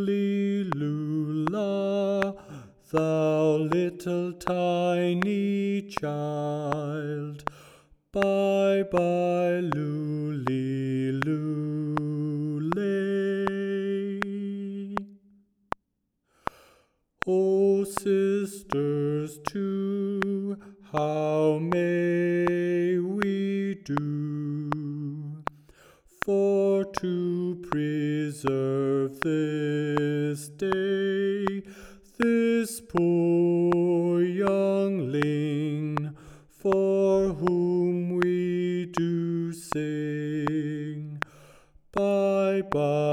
Lula, thou little tiny child. Bye bye, Luli Lule. O sisters too, how may we do for to preserve this day, this poor youngling, for whom we do sing. Bye bye.